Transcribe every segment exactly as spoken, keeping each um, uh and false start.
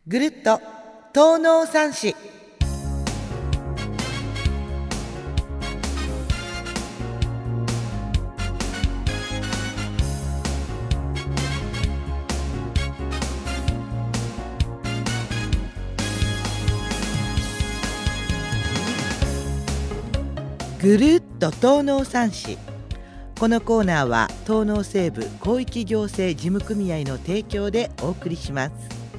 ぐるっと東農三市。ぐるっと東農三市。このコーナーは東農西部広域行政事務組合の提供でお送りします。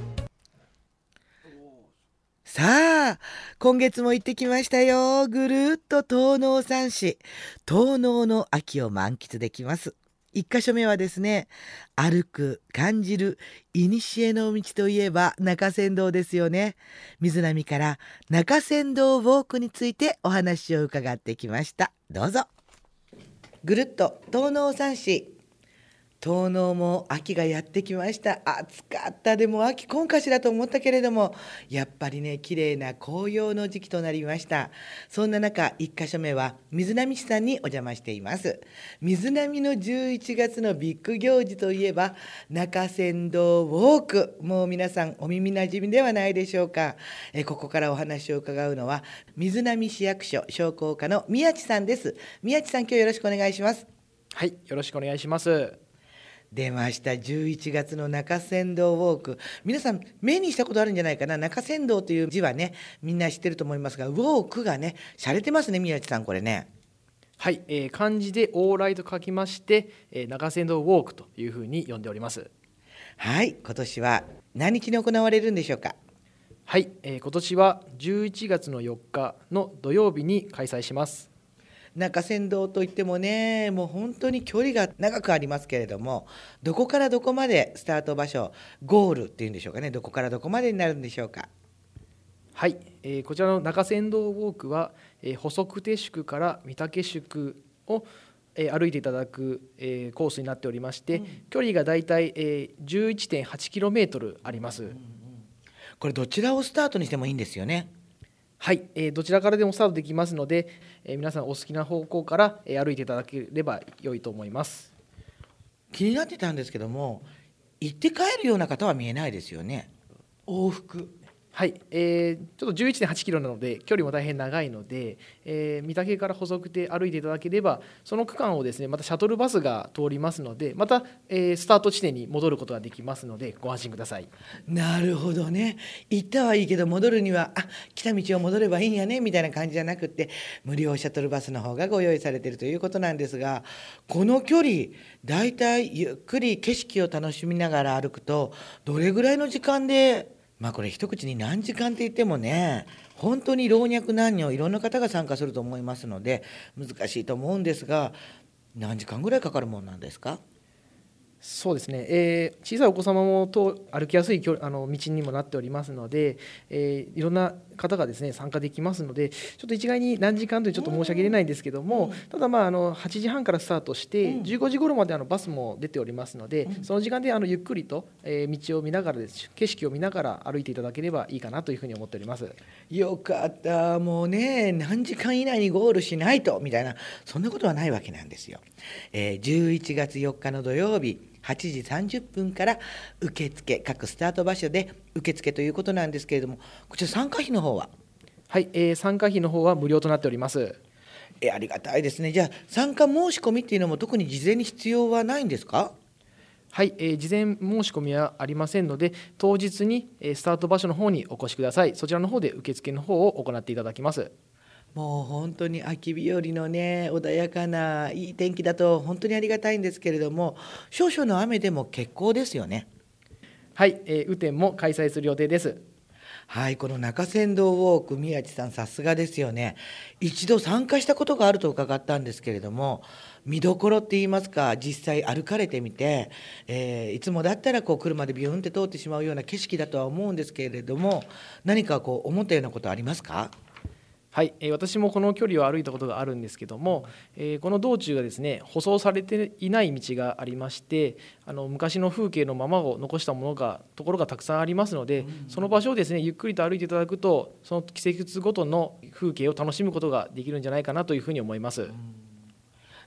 さあ、今月も行ってきましたよ。ぐるっと東農三市。東農の秋を満喫できます。一箇所目はですね、歩く感じる古の道といえば中山道ですよね。水波から中山道ウォークについてお話を伺ってきました。どうぞ。ぐるっと東農三市。東農も秋がやってきました。暑かった。でも秋今かしらと思ったけれども、やっぱりね、綺麗な紅葉の時期となりました。そんな中、一箇所目は水波市さんにお邪魔しています。水波のじゅういちがつのビッグ行事といえば中山道ウォーク。もう皆さんお耳なじみではないでしょうか。えここからお話を伺うのは水波市役所商工課の宮地さんです。宮地さん、今日よろしくお願いします。 はい、よろしくお願いします。 出ました。じゅういちがつの中山道ウォーク。皆さん目にしたことあるんじゃないかな。中山道という字はね、みんな知ってると思いますが、ウォークがね、洒落てますね、宮地さん、これね。 はい、えー、漢字で往来と書きまして、えー、中山道ウォークというふうに呼んでおります。 はい、今年は何日に行われるんでしょうか。 はい、えー、今年はじゅういちがつのよっかの土曜日に開催します。 中山道といってもね、もう本当に距離が長くありますけれども、どこからどこまでスタート場所、ゴールっていうんでしょうかね、どこからどこまでになるんでしょうか。 はい、えー、こちらの中山道ウォークは、えー、細久手宿から御嶽宿を、えー、歩いていただく、えー、コースになっておりまして、うん、距離がだいたい、えー、じゅういってんはちキロメートルあります。うんうん、 これどちらをスタートにしてもいいんですよね。 はい、えー、どちらからでもスタートできますので、えー、皆さんお好きな方向から、えー、歩いていただければ良いと思います。 気になってたんですけども、行って帰るような方は見えないですよね。往復。 はい、えー、ちょっと じゅういってんはちキロなので距離も大変長いので、えー、御嶽から細くて歩いていただければ、その区間をですね、またシャトルバスが通りますので、また、えー、スタート地点に戻ることができますのでご安心ください。 なるほどね。行ったはいいけど戻るにはあ来た道を戻ればいいんやねみたいな感じじゃなくって、無料シャトルバスの方がご用意されているということなんですが、この距離だいたいゆっくり景色を楽しみながら歩くとどれぐらいの時間で、まあこれ一口に何時間って言ってもね、本当に老若男女いろんな方が参加すると思いますので難しいと思うんですが、何時間ぐらいかかるものなんですか。 そうですね、えー、小さいお子様もと歩きやすい距あの道にもなっておりますので、えー、いろんな方がですね参加できますので、ちょっと一概に何時間というちょっと申し上げれないんですけども、うん、ただまああのはちじはんからスタートしてじゅうごじ頃まであのバスも出ておりますので、うん、その時間であのゆっくりと、えー、道を見ながらです、景色を見ながら歩いていただければいいかなというふうに思っております。 よかった。もうね、何時間以内にゴールしないとみたいな、そんなことはないわけなんですよ。えー、じゅういちがつよっかの土曜日はちじさんじゅっぷんから受付、各スタート場所で受付ということなんですけれども、こちら参加費の方は。 はい、えー、参加費の方は無料となっております。 えありがたいですね。じゃあ参加申し込みっていうのも特に事前に必要はないんですか。 はい、えー、事前申し込みはありませんので、当日にスタート場所の方にお越しください。そちらの方で受付の方を行っていただきます。 もう本当に秋日和のね、穏やかないい天気だと本当にありがたいんですけれども、少々の雨でも結構ですよね。 はい、えー、雨天も開催する予定です。 はい、この中山道ウォーク、宮地さんさすがですよね。一度参加したことがあると伺ったんですけれども、見どころって言いますか、実際歩かれてみて、えー、いつもだったらこう車でビューンって通ってしまうような景色だとは思うんですけれども、何かこう思ったようなことありますか。 はい、えー、私もこの距離を歩いたことがあるんですけども、えー、この道中がですね、舗装されていない道がありまして、あの昔の風景のままを残したものがところがたくさんありますので、うんうん、その場所をですねゆっくりと歩いていただくと、その季節ごとの風景を楽しむことができるんじゃないかなというふうに思います。うん、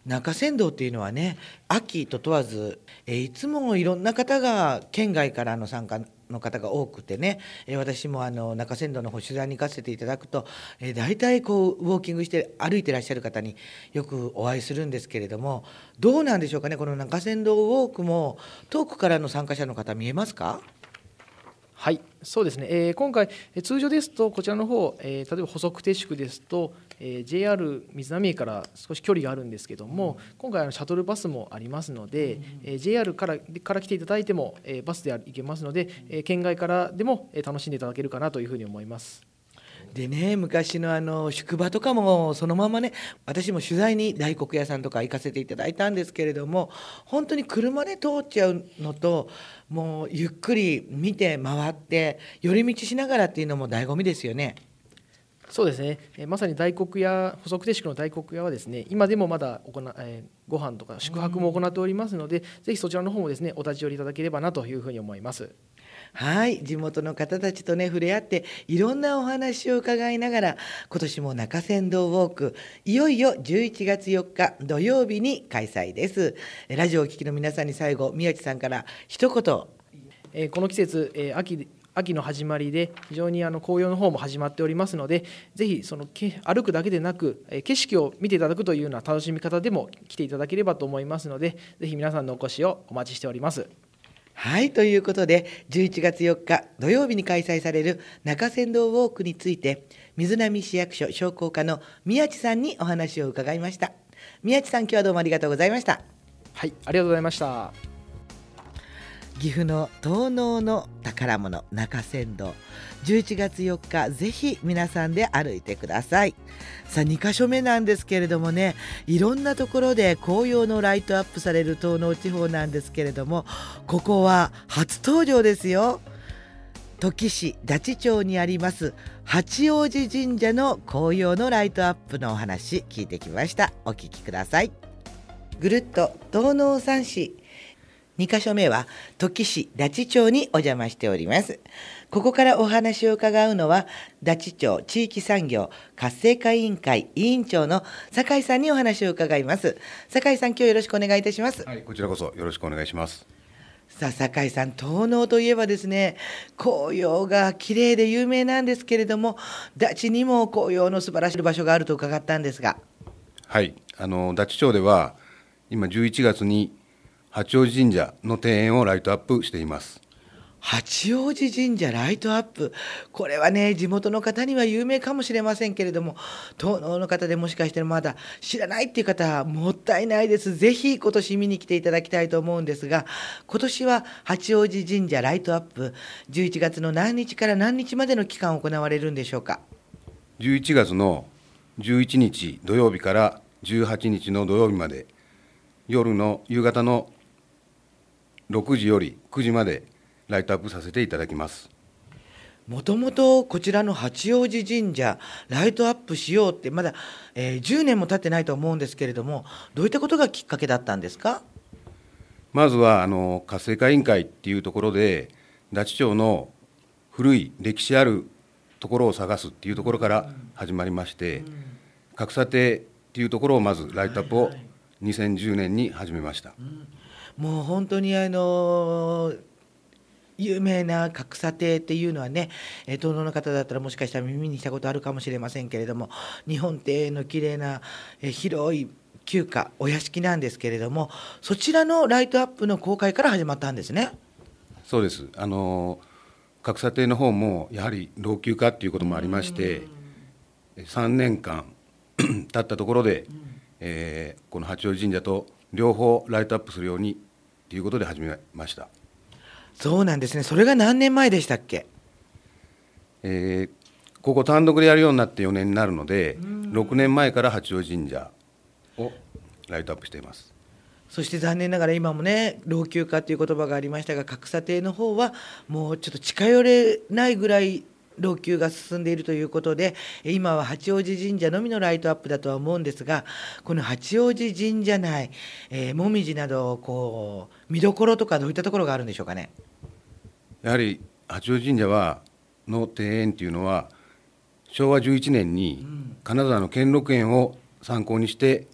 中山道っていうのはね、秋と問わず、えーいつもいろんな方が県外からの参加の方が多くてね、えー私もあの中山道の方取材に行かせていただくと、えー、大体こうウォーキングして歩いてらっしゃる方によくお会いするんですけれども、どうなんでしょうかね、この中山道ウォークも遠くからの参加者の方見えますか？ はい、そうですね、えー今回、えー通常ですと、こちらの方、えー例えば細くて宿ですと、えー ジェイアール 水波駅から少し距離があるんですけども、今回、あのシャトルバスもありますので、えー ジェイアール からから来ていただいても、えーバスで行けますので、えー県外からでもえー楽しんでいただけるかなというふうに思います。 でね、昔のあの宿場とかもそのままね、私も取材に大黒屋さんとか行かせていただいたんですけれども、本当に車で通っちゃうのと、もうゆっくり見て回って寄り道しながらっていうのも醍醐味ですよね。 そうですね、えーまさに大黒屋、細くて宿の大黒屋はですね、今でもまだ行な、えーご飯とか宿泊も行っておりますので、ぜひそちらの方もですね、お立ち寄りいただければなというふうに思います。 はい、地元の方たちとね触れ合っていろんなお話を伺いながら、今年も中山道ウォークいよいよじゅういちがつよっか土曜日に開催です。えラジオをお聞きの皆さんに最後、宮地さんから一言。 えーこの季節、えー秋秋の始まりで非常にあの紅葉の方も始まっておりますので、ぜひそのけ歩くだけでなく、えー景色を見ていただくというような楽しみ方でも来ていただければと思いますので、ぜひ皆さんのお越しをお待ちしております。 はい、ということでじゅういちがつよっか土曜日に開催される中山道ウォークについて、水波市役所商工課の宮地さんにお話を伺いました。宮地さん、今日はどうもありがとうございました。 はい、ありがとうございました。 岐阜の東農の宝物中山道、じゅういちがつよっかぜひ皆さんで歩いてください。さあにかしょめなんですけれどもね、いろんなところで紅葉のライトアップされる東農地方なんですけれども、ここは初登場ですよ。土岐市太地町にあります八王子神社の紅葉のライトアップのお話聞いてきました。お聞きください。ぐるっと東農三市、にかしょめは土岐市太地町にお邪魔しております。ここからお話を伺うのは、太地町地域産業活性化委員会委員長の酒井さんにお話を伺います。酒井さん、今日よろしくお願いいたします。 はい、こちらこそよろしくお願いします。 さあ酒井さん、東農といえばですね、紅葉が綺麗で有名なんですけれども、太地にも紅葉の素晴らしい場所があると伺ったんですが。 はい、あの太地町では今じゅういちがつに八王子神社の庭園をライトアップしています。 八王子神社ライトアップ、これはね地元の方には有名かもしれませんけれども、東農の方でもしかしてまだ知らないっていう方はもったいないです。ぜひ今年見に来ていただきたいと思うんですが、今年は八王子神社ライトアップ、じゅういちがつの何日から何日までの期間行われるんでしょうか？ じゅういちがつのじゅういちにち土曜日からじゅうはちにちの土曜日まで、夜の夕方のろくじよりくじまでライトアップさせていただきます。 もともとこちらの八王子神社ライトアップしようってまだ、えーじゅうねんも経ってないと思うんですけれども、どういったことがきっかけだったんですか？ まずはあの活性化委員会っていうところで、太地町の古い歴史あるところを探すっていうところから始まりまして、格差亭っていうところをまずライトアップをにせんじゅうねんに始めました。 もう本当にあの有名な格差亭っていうのはね、えー東農の方だったらもしかしたら耳にしたことあるかもしれませんけれども、日本庭園の綺麗な、えー広い旧家お屋敷なんですけれども、そちらのライトアップの公開から始まったんですね。 そうです。あの格差亭の方もやはり老朽化っていうこともありまして、さんねんかん経ったところで、えーこの八王子神社と両方ライトアップするようにということで始めました。 そうなんですね。それが何年前でしたっけ？ えーここ単独でやるようになってよねんになるので、ろくねんまえから八王子神社をライトアップしています。 そして残念ながら今もね老朽化という言葉がありましたが、格差亭の方はもうちょっと近寄れないぐらい老朽が進んでいるということで、今は八王子神社のみのライトアップだとは思うんですが、この八王子神社内、えー、もみじなどこう見どころとかどういったところがあるんでしょうかね？ やはり八王子神社はの庭園っていうのはしょうわじゅういちねんに金沢の兼六園を参考にして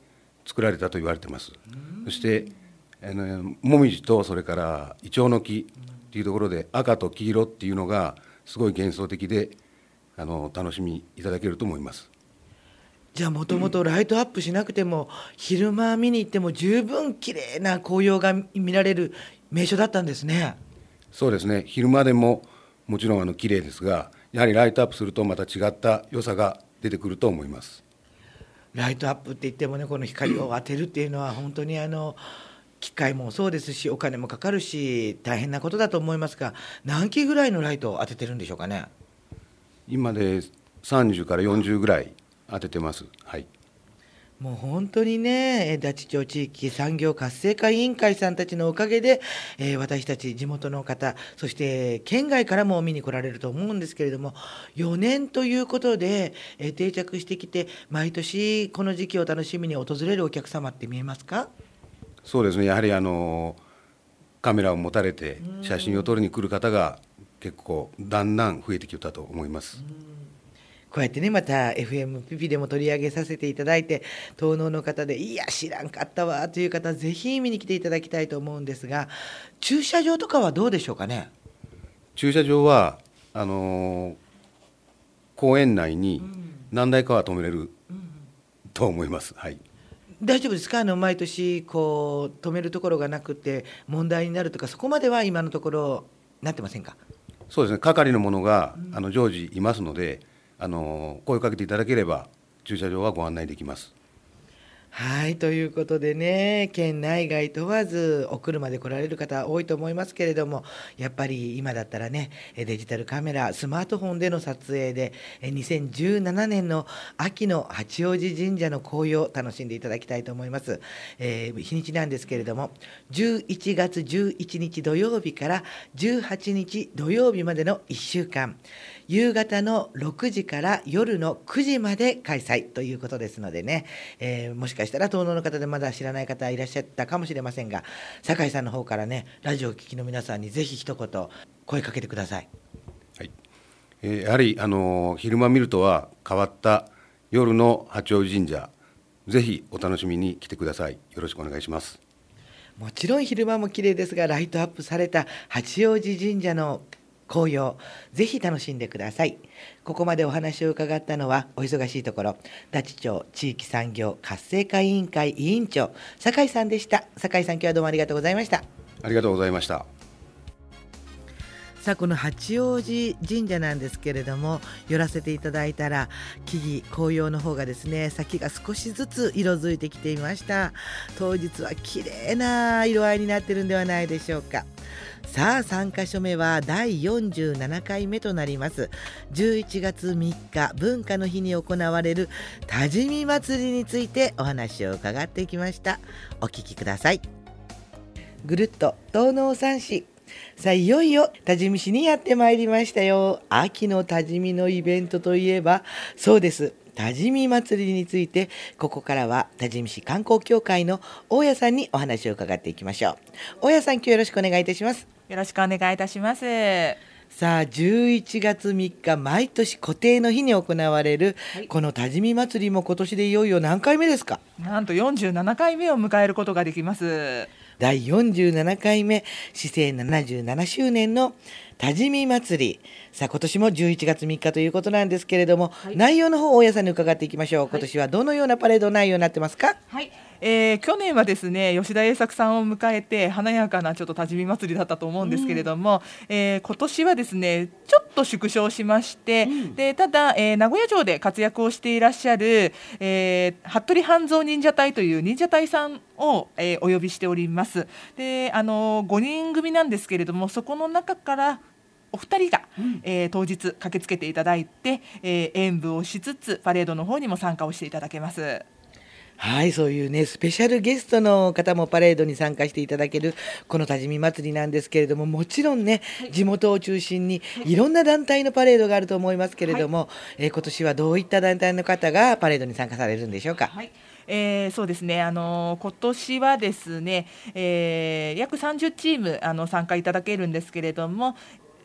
作られたと言われています。そしてあのもみじとそれからイチョウの木っていうところで赤と黄色っていうのがすごい幻想的であの楽しみいただけると思います。 じゃあもともとライトアップしなくても昼間見に行っても十分綺麗な紅葉が見られる名所だったんですね。 そうですね、昼間でももちろんあの綺麗ですが、やはりライトアップするとまた違った良さが出てくると思います。 ライトアップって言ってもね、この光を当てるっていうのは本当にあの機械もそうですしお金もかかるし大変なことだと思いますが、何機ぐらいのライトを当ててるんでしょうかね。 今でさんじゅうからよんじゅうぐらい当ててます。はい、 もう本当にね、えー大地町地域産業活性化委員会さんたちのおかげで、えー私たち地元の方、そして県外からも見に来られると思うんですけれども、よねんということで、えー定着してきて毎年この時期を楽しみに訪れるお客様って見えますか？ そうですね、やはりあのカメラを持たれて写真を撮りに来る方が結構だんだん増えてきたと思います。 こうやってね、また エフエム ピピでも取り上げさせていただいて、東農の方でいや知らんかったわという方ぜひ見に来ていただきたいと思うんですが、駐車場とかはどうでしょうかね。 駐車場はあの公園内に何台かは止めれると思います。はい、 大丈夫ですか？あの毎年こう止めるところがなくて問題になるとか、そこまでは今のところなってませんか？ そうですね、係の者があの常時いますので、あの声をかけていただければ駐車場はご案内できます。 はい、ということでね、県内外問わずお車で来られる方多いと思いますけれども、やっぱり今だったらね、えデジタルカメラ、スマートフォンでの撮影でえにせんじゅうななねんの秋の八王子神社の紅葉を楽しんでいただきたいと思います。えー日にちなんですけれども、じゅういちがつじゅういちにち土曜日からじゅうはちにち土曜日までのいっしゅうかん、夕方のろくじから夜のくじまで開催ということですのでね、えーもしかしたら東農の方でまだ知らない方いらっしゃったかもしれませんが、酒井さんの方からね、ラジオを聴きの皆さんにぜひ一言声かけてください。 はい、えーやはりあの昼間見るとは変わった夜の八王子神社、ぜひお楽しみに来てください。よろしくお願いします。 もちろん昼間も綺麗ですが、ライトアップされた八王子神社の紅葉、ぜひ楽しんでください。ここまでお話を伺ったのは、お忙しいところ大地町地域産業活性化委員会委員長酒井さんでした。酒井さん、今日はどうもありがとうございました。 ありがとうございました。 さあ、この八王子神社なんですけれども、寄らせていただいたら木々紅葉の方がですね、先が少しずつ色づいてきていました。当日は綺麗な色合いになってるんではないでしょうか。さあ、さんかしょめはだいよんじゅうななかいめとなりますじゅういちがつみっか文化の日に行われる多治見祭りについてお話を伺ってきました。お聞きください。ぐるっと東農三市、さあいよいよ多治見市にやってまいりましたよ。秋の多治見のイベントといえばそうです、多治見祭りについて、ここからは多治見市観光協会の大谷さんにお話を伺っていきましょう。大谷さん、今日よろしくお願いいたします。 よろしくお願いいたします。 さあじゅういちがつみっか、毎年固定の日に行われる、 はい、 この多治見祭りも今年でいよいよ何回目ですか？ なんとよんじゅうななかいめを迎えることができます。 だいよんじゅうななかいめ、市政ななじゅうななしゅうねんの多治見祭り。さあ今年もじゅういちがつみっかということなんですけれども、はい、内容の方大谷さんに伺っていきましょう。今年はどのようなパレード内容になってますか？ はい、えー、去年はですね、吉田栄作さんを迎えて華やかなちょっと多治見祭りだったと思うんですけれども、うん、えー、今年はですねちょっと縮小しまして、うん、でただ、えー、名古屋城で活躍をしていらっしゃる、えー、服部半蔵忍者隊という忍者隊さんを、えー、お呼びしております。であのごにん組なんですけれども、そこの中からお二人が、うん、えー、当日駆けつけていただいて、えー、演舞をしつつパレードの方にも参加をしていただけます。 はい、そういうねスペシャルゲストの方もパレードに参加していただけるこの多治見祭りなんですけれども、もちろんね、はい、地元を中心にいろんな団体のパレードがあると思いますけれども、はい、えー、今年はどういった団体の方がパレードに参加されるんでしょうか？ はい、えー、そうですね、あの今年はですね、えー、約さんじゅうチームあの参加いただけるんですけれども、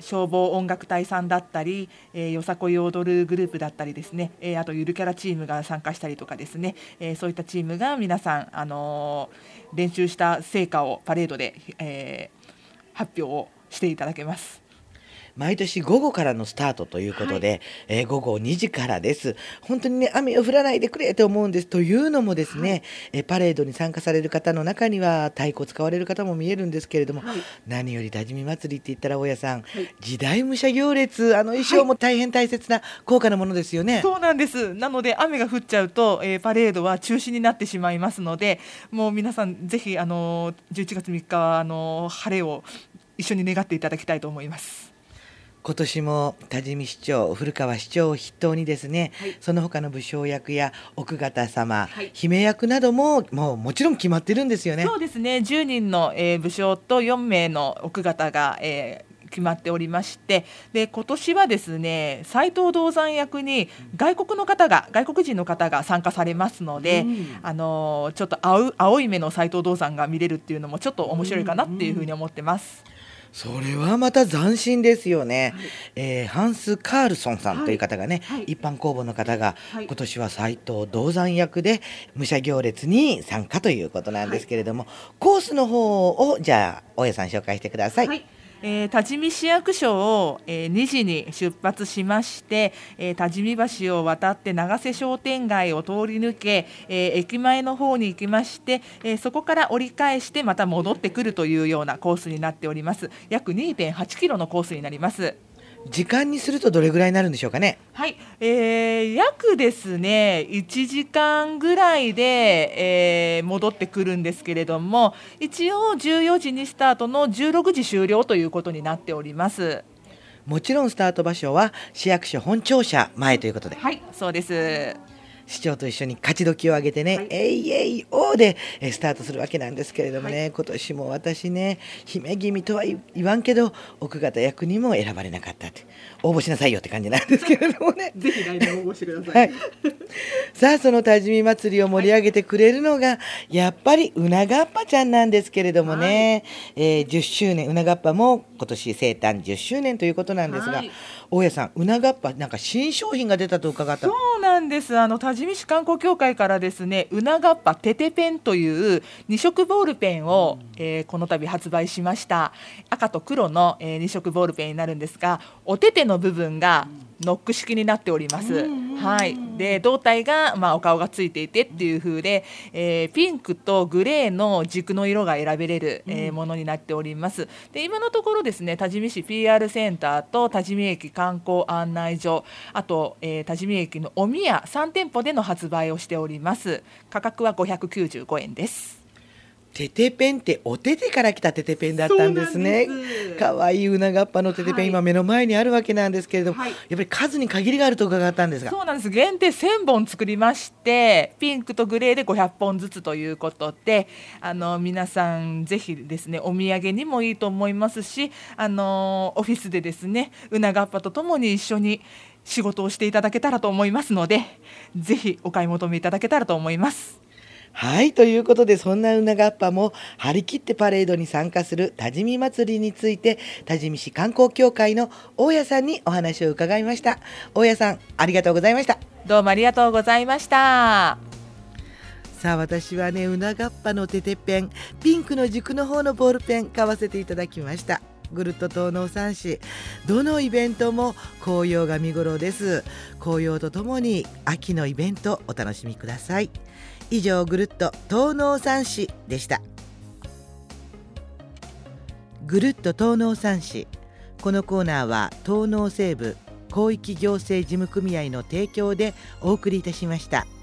消防音楽隊さんだったり、えー、よさこい踊るグループだったりですね、えー、あとゆるキャラチームが参加したりとかですね、えー、そういったチームが皆さん、あのー、練習した成果をパレードで、えー、発表をしていただけます。 毎年午後からのスタートということで、はい、えー、午後にじからです。本当にね、雨を降らないでくれと思うんです。というのもですね、はい、えパレードに参加される方の中には太鼓を使われる方も見えるんですけれども、はい、何より多治見祭りって言ったら大家さん、はい、時代武者行列、あの衣装も大変大切な高価なものですよね。はい、 そうなんです。なので雨が降っちゃうと、えー、パレードは中止になってしまいますので、もう皆さんぜひあのじゅういちがつみっかはあの晴れを一緒に願っていただきたいと思います。 今年も多治見市長、古川市長を筆頭にですね、はい、その他の武将役や奥方様、はい、姫役などももうもちろん決まってるんですよね。 そうですね、じゅうにんの、えー、武将とよんめいの奥方が、えー決まっておりまして、で今年はですね、斎藤道山役に外国の方が外国人の方が参加されますので、うん、あのちょっと 青, 青い目の斎藤道山が見れるっていうのもちょっと面白いかなっていうふうに思ってます。 それはまた斬新ですよね。はい、えー、ハンス・カールソンさんという方がね、はいはい、一般公募の方が、はい、今年は斎藤道山役で武者行列に参加ということなんですけれども、はい、コースの方をじゃあ大家さん紹介してください。はい、 えー、多治見市役所を、えー、にじに出発しまして、えー、多治見橋を渡って長瀬商店街を通り抜け、えー、駅前の方に行きまして、えー、そこから折り返してまた戻ってくるというようなコースになっております。約 にてんはちキロのコースになります。 時間にするとどれぐらいになるんでしょうかね。 はい、えー、約ですねいちじかんぐらいで、えー、戻ってくるんですけれども、一応じゅうよじにスタートのじゅうろくじ終了ということになっております。 もちろんスタート場所は市役所本庁舎前ということで。 はい、そうです。 市長と一緒に勝ち時を上げてね、はい、えいえいおーでスタートするわけなんですけれどもね、はい、今年も私ね、姫君とは言わんけど奥方役にも選ばれなかったって、応募しなさいよって感じなんですけれどもねぜひ来年応募してください、はい、 さあその多治見祭りを盛り上げてくれるのが、はい、やっぱりうながっぱちゃんなんですけれどもね、はい、えー、じゅっしゅうねん、うながっぱも今年生誕じゅっしゅうねんということなんですが、はい、大家さん、うながっぱなんか新商品が出たと伺った。 そうなんです。あの多治見市観光協会からですね、うながっぱててペンというに色ボールペンを、えー、この度発売しました。赤と黒の、えー、に色ボールペンになるんですが、お手手の部分がノック式になっております。はい、で胴体が、まあ、お顔がついていてっていう風で、えー、ピンクとグレーの軸の色が選べれる、えー、ものになっております。で今のところですね、多治見市 ピーアール センターと多治見駅観光案内所、あと、えー、多治見駅のおみやさんてんぽでの発売をしております。価格はごひゃくきゅうじゅうごえんです。 ててペンってお手手から来たててペンだったんですね。かわいいうながっぱのててペン、はい、今目の前にあるわけなんですけれども、はい、やっぱり数に限りがあると伺ったんですが。 そうなんです。限定せんぼん作りまして、ピンクとグレーでごひゃっぽんずつということで、あの皆さんぜひですね、お土産にもいいと思いますし、あのオフィスでですね、うながっぱとともに一緒に仕事をしていただけたらと思いますので、ぜひお買い求めいただけたらと思います。 はい、ということで、そんなうながっぱも張り切ってパレードに参加する多治見祭りについて、多治見市観光協会の大家さんにお話を伺いました。大家さん、ありがとうございました。 どうもありがとうございました。 さあ私はね、うながっぱのててペン、ピンクの軸の方のボールペン買わせていただきました。ぐるっと東農三市、どのイベントも紅葉が見頃です。紅葉とともに秋のイベントお楽しみください。以上、ぐるっと東農三市でした。ぐるっと東農三市、このコーナーは東農西部広域行政事務組合の提供でお送りいたしました。